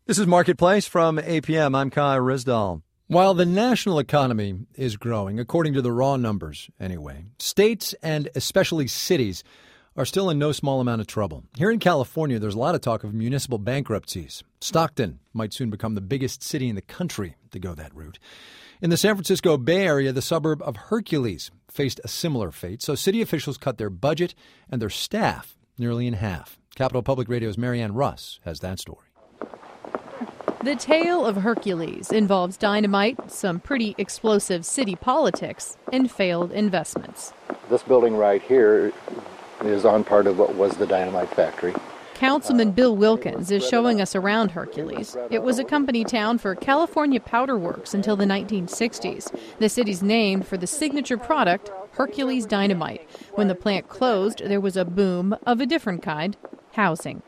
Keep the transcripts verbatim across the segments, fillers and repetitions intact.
This is Marketplace from A P M. I'm Kai Rizdal. While the national economy is growing, according to the raw numbers anyway, states and especially cities are still in no small amount of trouble. Here in California, there's a lot of talk of municipal bankruptcies. Stockton might soon become the biggest city in the country to go that route. In the San Francisco Bay Area, the suburb of Hercules faced a similar fate, so city officials cut their budget and their staff nearly in half. Capital Public Radio's Marianne Russ has that story. The tale of Hercules involves dynamite, some pretty explosive city politics, and failed investments. This building right here is on part of what was the dynamite factory. Councilman Bill Wilkins is showing us around Hercules. It was a company town for California Powder Works until the nineteen sixties. The city's named for the signature product, Hercules Dynamite. When the plant closed, there was a boom of a different kind, housing.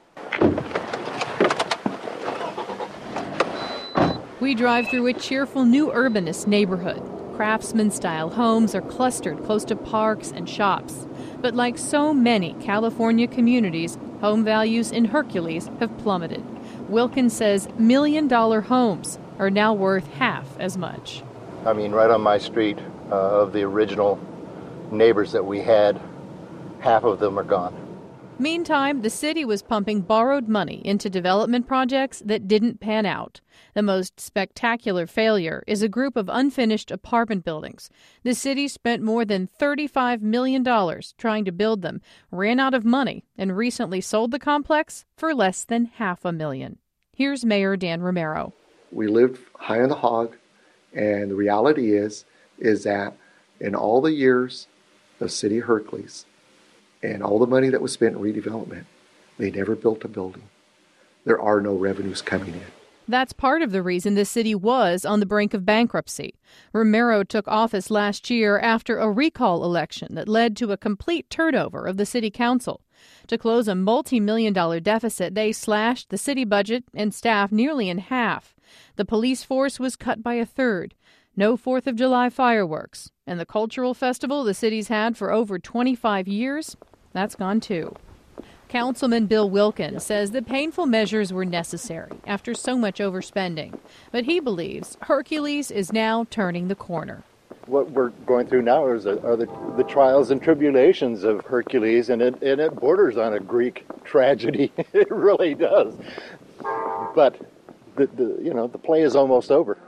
We drive through a cheerful new urbanist neighborhood. Craftsman-style homes are clustered close to parks and shops. But like so many California communities, home values in Hercules have plummeted. Wilkins says million-dollar homes are now worth half as much. I mean, right on my street, uh, of the original neighbors that we had, half of them are gone. Meantime, the city was pumping borrowed money into development projects that didn't pan out. The most spectacular failure is a group of unfinished apartment buildings. The city spent more than thirty-five million dollars trying to build them, ran out of money, and recently sold the complex for less than half a million. Here's Mayor Dan Romero. We lived high on the hog, and the reality is, is that in all the years of City of Hercules, and all the money that was spent in redevelopment, they never built a building. There are no revenues coming in. That's part of the reason the city was on the brink of bankruptcy. Romero took office last year after a recall election that led to a complete turnover of the city council. To close a multi-million dollar deficit, they slashed the city budget and staff nearly in half. The police force was cut by a third. No fourth of July fireworks. And the cultural festival the city's had for over twenty-five years, that's gone too. Councilman Bill Wilkins says the painful measures were necessary after so much overspending. But he believes Hercules is now turning the corner. What we're going through now is a, are the, the trials and tribulations of Hercules, and it, and it borders on a Greek tragedy. It really does. But the, the you know the play is almost over.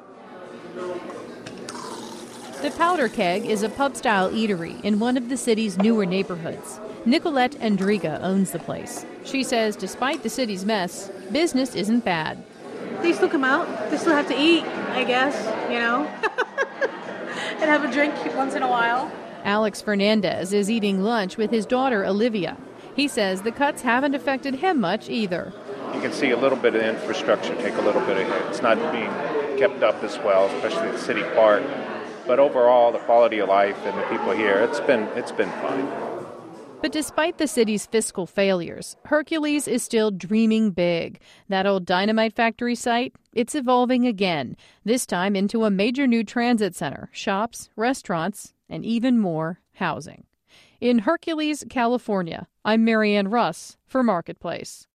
The Powder Keg is a pub-style eatery in one of the city's newer neighborhoods. Nicolette Andriga owns the place. She says despite the city's mess, business isn't bad. They still come out. They still have to eat, I guess, you know, and have a drink once in a while. Alex Fernandez is eating lunch with his daughter, Olivia. He says the cuts haven't affected him much either. You can see a little bit of infrastructure take a little bit of hit. It's not being kept up as well, especially the city park. But overall, the quality of life and the people here, it's been it's been fine. But despite the city's fiscal failures, Hercules is still dreaming big. That old dynamite factory site, it's evolving again, this time into a major new transit center, shops, restaurants, and even more housing. In Hercules, California, I'm Marianne Russ for Marketplace.